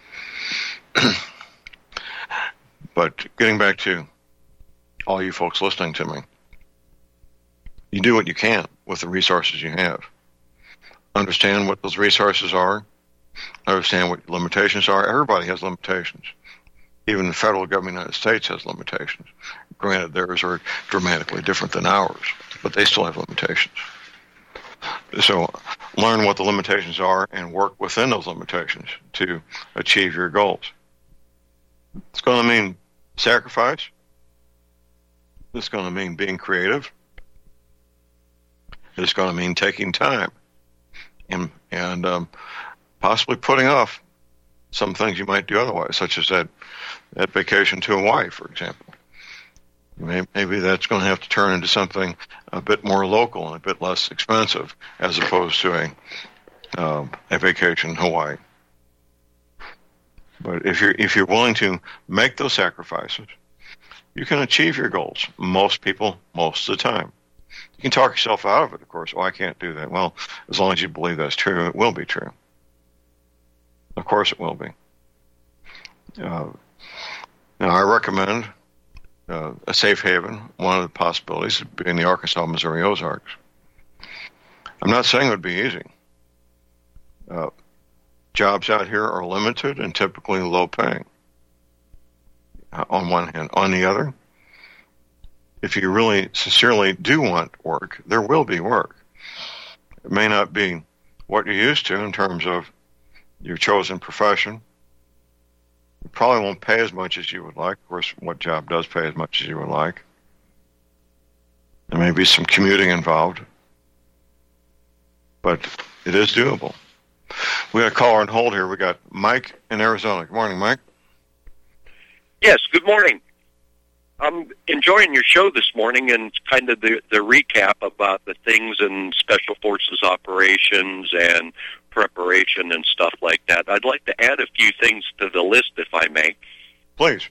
But getting back to all you folks listening to me, you do what you can with the resources you have. Understand what those resources are. Understand what limitations are. Everybody has limitations. Even the federal government of the United States has limitations. Granted, theirs are dramatically different than ours, but they still have limitations. So learn what the limitations are and work within those limitations to achieve your goals. It's going to mean sacrifice. It's going to mean being creative. It's going to mean taking time and, and um, possibly putting off some things you might do otherwise, such as that, that vacation to Hawaii, for example. Maybe that's going to have to turn into something a bit more local and a bit less expensive, as opposed to a um, a vacation in Hawaii. But if you're if you're willing to make those sacrifices, you can achieve your goals. Most people, most of the time. You can talk yourself out of it, of course. Oh, I can't do that. Well, as long as you believe that's true, it will be true. Of course it will be. Uh, now, I recommend uh, a safe haven. One of the possibilities would be in the Arkansas, Missouri Ozarks. I'm not saying it would be easy. Uh, jobs out here are limited and typically low paying, uh, on one hand. On the other, if you really sincerely do want work, there will be work. It may not be what you're used to in terms of your chosen profession. It probably won't pay as much as you would like. Of course, what job does pay as much as you would like? There may be some commuting involved, but it is doable. We got a caller on hold here. We got Mike in Arizona. Good morning, Mike. Yes, good morning. I'm enjoying your show this morning and kind of the, the recap about the things in Special Forces operations and preparation and stuff like that. I'd like to add a few things to the list, if I may. Please.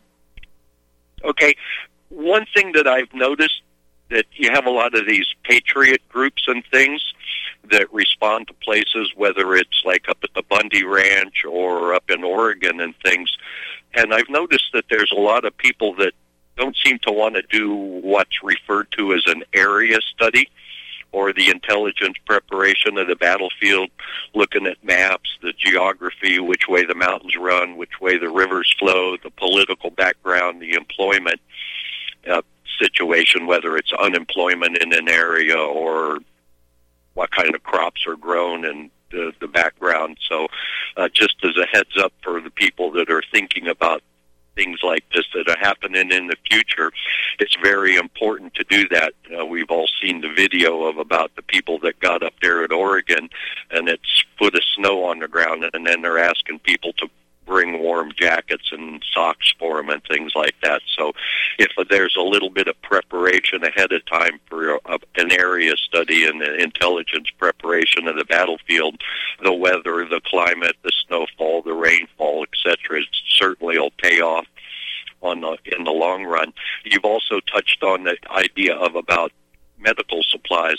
Okay. One thing that I've noticed, that you have a lot of these patriot groups and things that respond to places, whether it's like up at the Bundy Ranch or up in Oregon and things. And I've noticed that there's a lot of people that don't seem to want to do what's referred to as an area study or the intelligence preparation of the battlefield, looking at maps, the geography, which way the mountains run, which way the rivers flow, the political background, the employment uh, situation, whether it's unemployment in an area or what kind of crops are grown and the, the background. So uh, just as a heads up for the people that are thinking about things like this that are happening in the future, it's very important to do that. Uh, we've all seen the video of about the people that got up there at Oregon, and it's foot of snow on the ground, and then they're asking people to bring warm jackets and socks for them and things like that. So if there's a little bit of preparation ahead of time for a, an area study and the intelligence preparation of the battlefield, the weather, the climate, the snowfall, the rainfall, et cetera, certainly will pay off on the, in the long run. You've also touched on the idea of about medical supplies.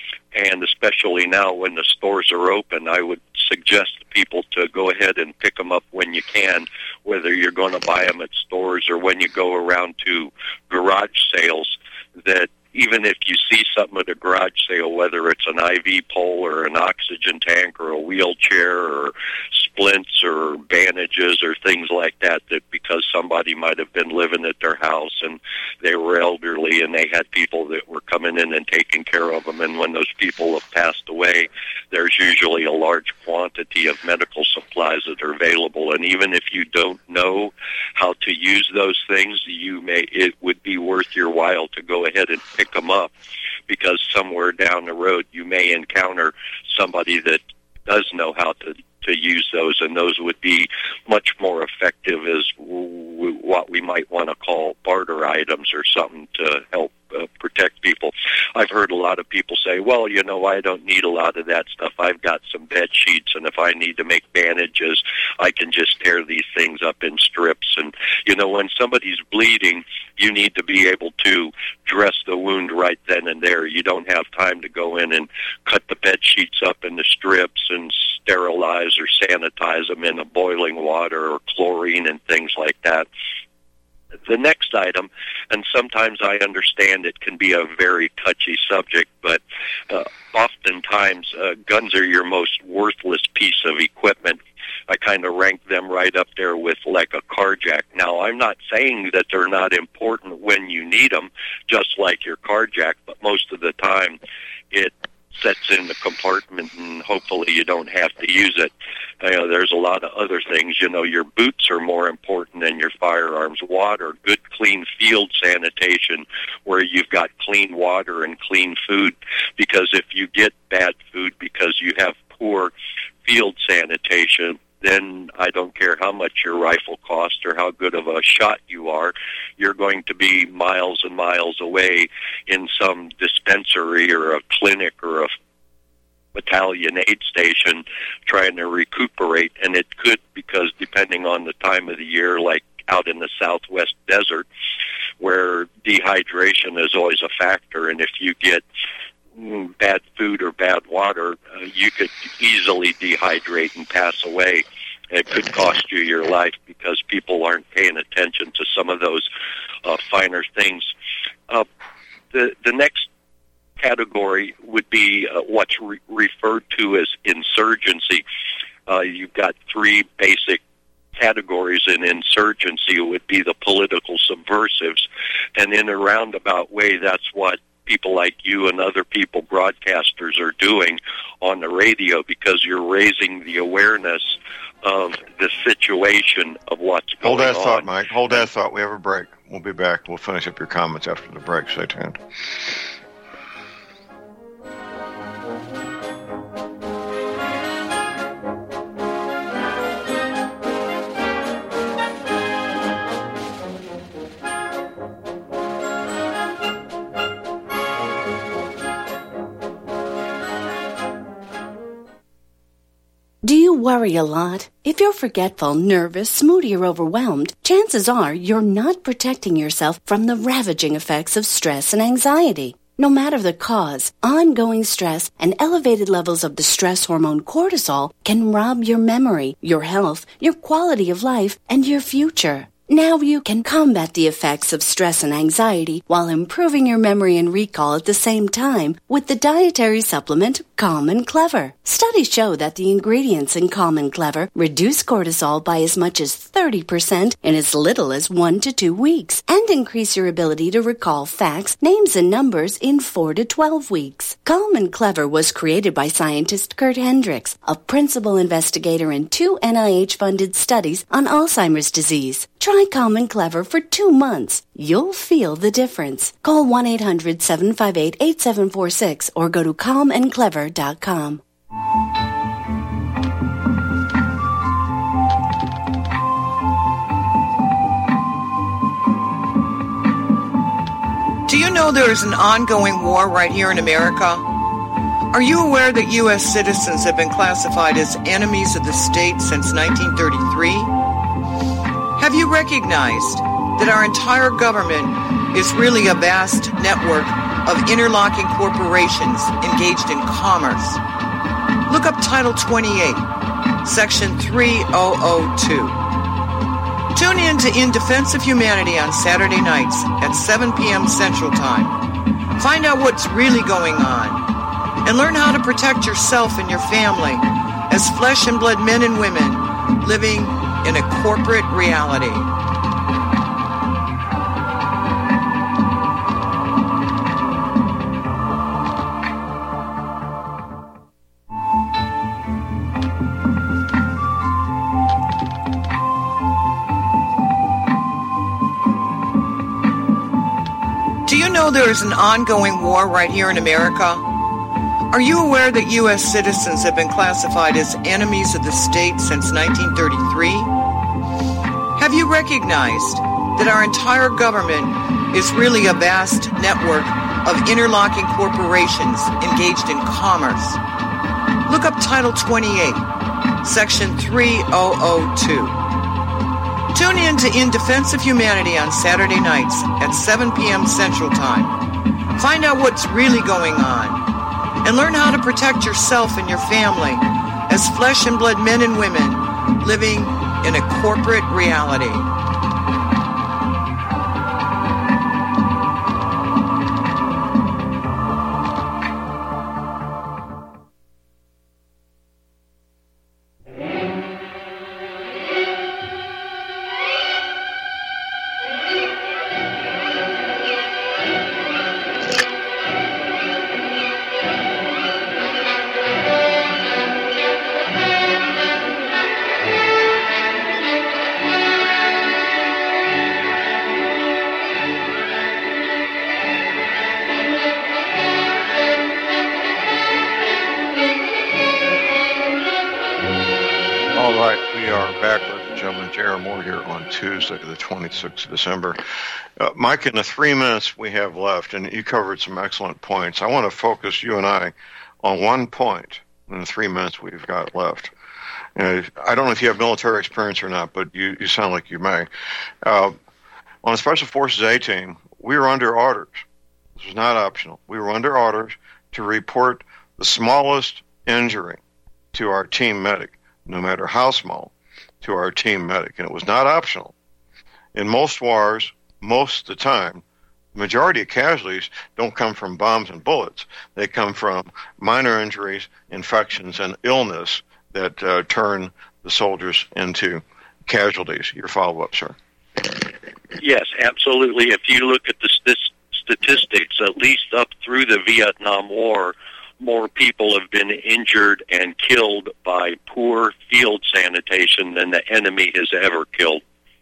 And especially now when the stores are open, I would suggest people to go ahead and pick them up when you can, whether you're going to buy them at stores or when you go around to garage sales, that even if you see something at a garage sale, whether it's an I V pole or an oxygen tank or a wheelchair or splints or bandages or things like that, that because somebody might have been living at their house and they were elderly and they had people that were coming in and taking care of them, and when those people have passed away, there's usually a large quantity of medical supplies that are available. And even if you don't know how to use those things, you may it would be worth your while to go ahead and pick them up, because somewhere down the road you may encounter somebody that does know how to to use those, and those would be much more effective as w- what we might want to call barter items or something to help uh, protect people. I've heard a lot of people say, well, you know, I don't need a lot of that stuff. I've got some bed sheets, and if I need to make bandages, I can just tear these things up in strips. And, you know, when somebody's bleeding, you need to be able to dress the wound right then and there. You don't have time to go in and cut the bed sheets up into strips and sterilize or sanitize them in a boiling water or chlorine and things like that. The next item, and sometimes I understand it can be a very touchy subject, but uh, oftentimes uh, guns are your most worthless piece of equipment. I kind of rank them right up there with like a car jack. Now, I'm not saying that they're not important when you need them, just like your car jack, but most of the time it sets in the compartment and hopefully you don't have to use it. You know, there's a lot of other things. You know, your boots are more important than your firearms. Water, good clean field sanitation where you've got clean water and clean food, because if you get bad food because you have poor field sanitation, then I don't care how much your rifle costs or how good of a shot you are, you're going to be miles and miles away in some dispensary or a clinic or a battalion aid station trying to recuperate. And it could, because depending on the time of the year, like out in the southwest desert, where dehydration is always a factor, and if you get bad food or bad water, uh, you could easily dehydrate and pass away. It could cost you your life because people aren't paying attention to some of those uh, finer things. Uh, the the next category would be uh, what's re- referred to as insurgency. Uh, you've got three basic categories in insurgency. It would be the political subversives, and in a roundabout way, that's what people like you and other people, broadcasters, are doing on the radio, because you're raising the awareness of the situation of what's going on. Hold that thought, Mike. Hold that thought. We have a break. We'll be back. We'll finish up your comments after the break. Stay tuned. Do you worry a lot? If you're forgetful, nervous, moody, or overwhelmed, chances are you're not protecting yourself from the ravaging effects of stress and anxiety. No matter the cause, ongoing stress and elevated levels of the stress hormone cortisol can rob your memory, your health, your quality of life, and your future. Now you can combat the effects of stress and anxiety while improving your memory and recall at the same time with the dietary supplement Calm and Clever. Studies show that the ingredients in Calm and Clever reduce cortisol by as much as thirty percent in as little as one to two weeks and increase your ability to recall facts, names, and numbers in four to twelve weeks. Calm and Clever was created by scientist Kurt Hendricks, a principal investigator in two N I H-funded studies on Alzheimer's disease. Try Calm and Clever for two months. You'll feel the difference. Call one eight hundred seven five eight eight seven four six or go to calm and clever dot com. Do you know there is an ongoing war right here in America? Are you aware that U S citizens have been classified as enemies of the state since nineteen thirty-three? Have you recognized that our entire government is really a vast network of interlocking corporations engaged in commerce? Look up Title twenty-eight, Section three thousand two. Tune in to In Defense of Humanity on Saturday nights at seven p.m. Central Time. Find out what's really going on and learn how to protect yourself and your family as flesh and blood men and women living in a corporate reality. Do you know there is an ongoing war right here in America? Are you aware that U S citizens have been classified as enemies of the state since nineteen thirty-three? Have you recognized that our entire government is really a vast network of interlocking corporations engaged in commerce? Look up Title twenty-eight, Section three thousand two. Tune in to In Defense of Humanity on Saturday nights at seven p.m. Central Time. Find out what's really going on and learn how to protect yourself and your family as flesh and blood men and women living in a corporate reality. Tuesday, the twenty-sixth of December. Uh, Mike, in the three minutes we have left, and you covered some excellent points, I want to focus you and I on one point in the three minutes we've got left. Uh, I don't know if you have military experience or not, but you, you sound like you may. Uh, on the Special Forces A-Team, we were under orders. This was not optional. We were under orders to report the smallest injury to our team medic, no matter how small. to our team medic, and it was not optional. In most wars, most of the time, the majority of casualties don't come from bombs and bullets. They come from minor injuries, infections, and illness that uh, turn the soldiers into casualties. Your follow-up, sir. Yes, absolutely. If you look at the st- statistics, at least up through the Vietnam War, more people have been injured and killed by poor field sanitation than the enemy has ever killed.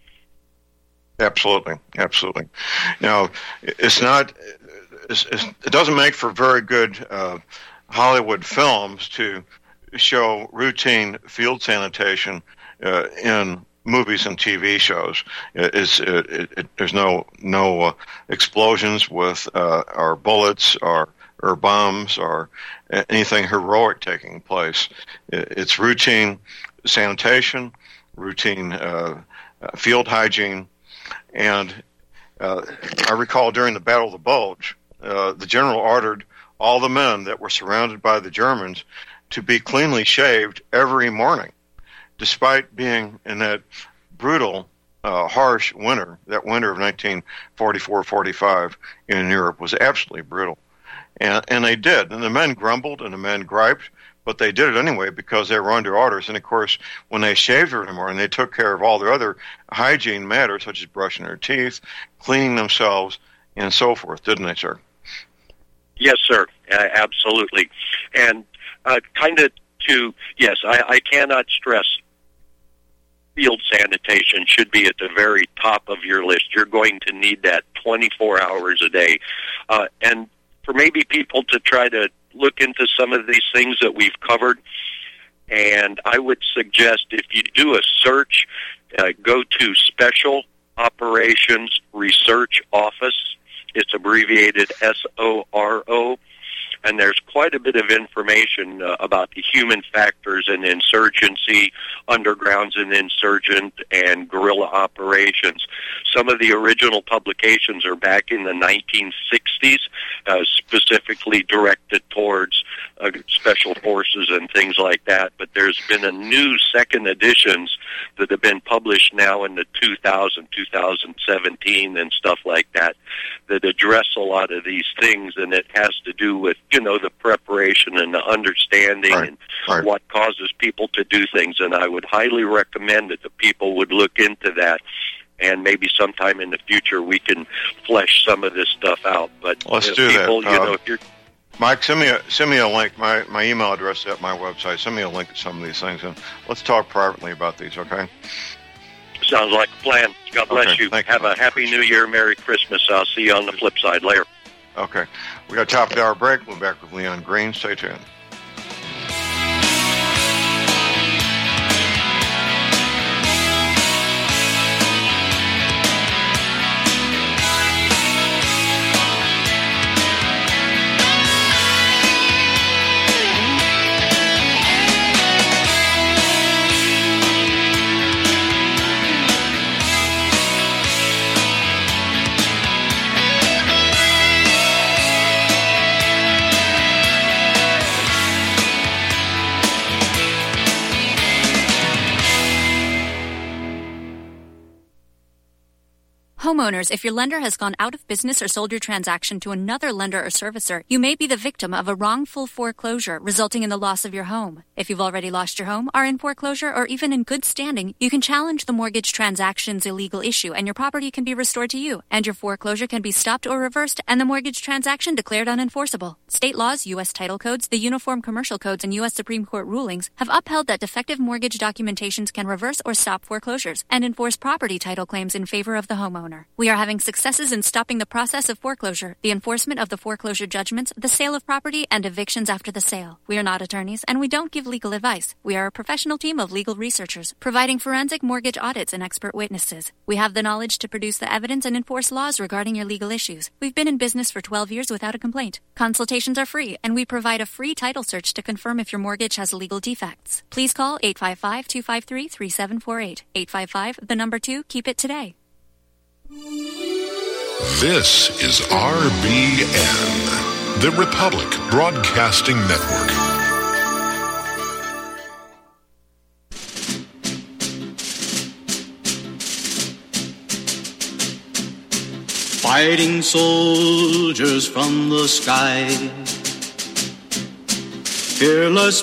Absolutely, absolutely. Now, it's not. It's, it's, it doesn't make for very good uh, Hollywood films to show routine field sanitation uh, in movies and T V shows. It's, it, it, it, there's no no uh, explosions with uh, or bullets or or bombs or anything heroic taking place. It's routine sanitation, routine uh, field hygiene. And uh, I recall during the Battle of the Bulge, uh, the general ordered all the men that were surrounded by the Germans to be cleanly shaved every morning, despite being in that brutal, uh, harsh winter. That winter of nineteen forty-four forty-five in Europe was absolutely brutal. And, and they did. And the men grumbled and the men griped, but they did it anyway because they were under orders. And, of course, when they shaved every morning, they took care of all their other hygiene matters, such as brushing their teeth, cleaning themselves, and so forth, didn't they, sir? Yes, sir, uh, absolutely. And uh, kind of to, yes, I, I cannot stress field sanitation should be at the very top of your list. You're going to need that twenty-four hours a day. Uh, and for maybe people to try to look into some of these things that we've covered, and I would suggest if you do a search, uh, go to Special Operations Research Office. It's abbreviated S O R O, and there's quite a bit of information uh, about the human factors in insurgency, undergrounds and insurgent, and guerrilla operations. Some of the original publications are back in the nineteen sixties, uh, specifically directed towards uh, special forces and things like that. But there's been a new second editions that have been published now in the two thousand, two thousand seventeen and stuff like that, that address a lot of these things, and it has to do with, you know, the preparation and the understanding right. and right. what causes people to do things. And I would highly recommend that the people would look into that, and maybe sometime in the future we can flesh some of this stuff out. But let's if do people, that. You uh, know, if you're Mike, send me a send me a link. My my email address is at my website. Send me a link to some of these things, and let's talk privately about these. Okay. Sounds like a plan. God bless okay, you. Thank Have you. a happy New Year, Merry Christmas. I'll see you on the flip side later. Okay. We got a top of the hour break. We'll be back with Leon Green. Stay tuned. Homeowners, if your lender has gone out of business or sold your transaction to another lender or servicer, you may be the victim of a wrongful foreclosure, resulting in the loss of your home. If you've already lost your home, are in foreclosure, or even in good standing, you can challenge the mortgage transaction's illegal issue, and your property can be restored to you, and your foreclosure can be stopped or reversed, and the mortgage transaction declared unenforceable. State laws, U S title codes, the Uniform Commercial Codes, and U S Supreme Court rulings have upheld that defective mortgage documentations can reverse or stop foreclosures and enforce property title claims in favor of the homeowner. We are having successes in stopping the process of foreclosure, the enforcement of the foreclosure judgments, the sale of property, and evictions after the sale. We are not attorneys, and we don't give legal advice. We are a professional team of legal researchers, providing forensic mortgage audits and expert witnesses. We have the knowledge to produce the evidence and enforce laws regarding your legal issues. We've been in business for twelve years without a complaint. Consultations are free, and we provide a free title search to confirm if your mortgage has legal defects. Please call eight five five, two five three, three seven four eight. eight five five, the number two, keep it today. This is R B N, the Republic Broadcasting Network. fighting soldiers from the sky. Fearless